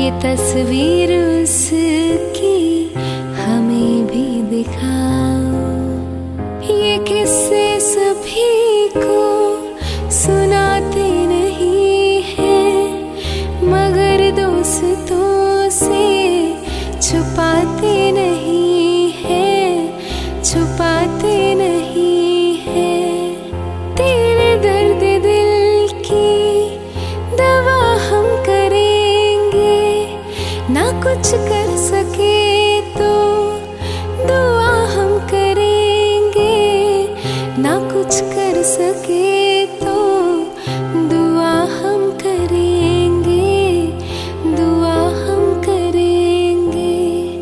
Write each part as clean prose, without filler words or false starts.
तस्वीर उसकी हमें भी दिखाओ। ये किस्से सभी को सुनाते नहीं हैं, मगर दोस्तों से छुपाते नहीं हैं, छुपाते नहीं हैं। तेरे दर्द दिल की दवा हम करेंगे, ना कुछ कर सके तो दुआ हम करेंगे, ना कुछ कर सके तो दुआ हम करेंगे, दुआ हम करेंगे।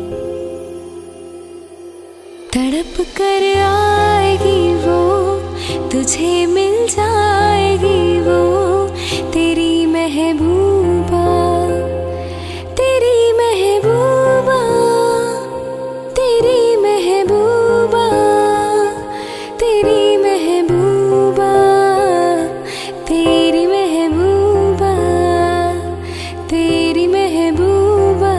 तड़प कर आएगी वो, तुझे मिल जाएगी वो, तेरी महबूबा, तेरी महबूबा, तेरी महबूबा, तेरी महबूबा, तेरी महबूबा, तेरी महबूबा।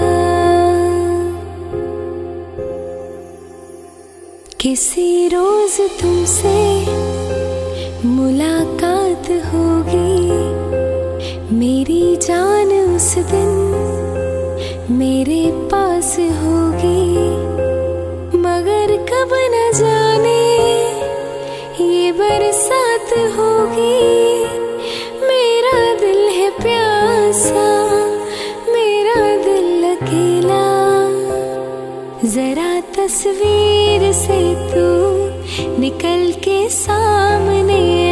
किसी रोज तुमसे मुलाकात होगी, मेरी जान उस दिन मेरे पास होगी, मगर कब न जाने ये बरसात होगी। मेरा दिल है प्यासा, मेरा दिल अकेला, जरा तस्वीर से तू निकल के सामने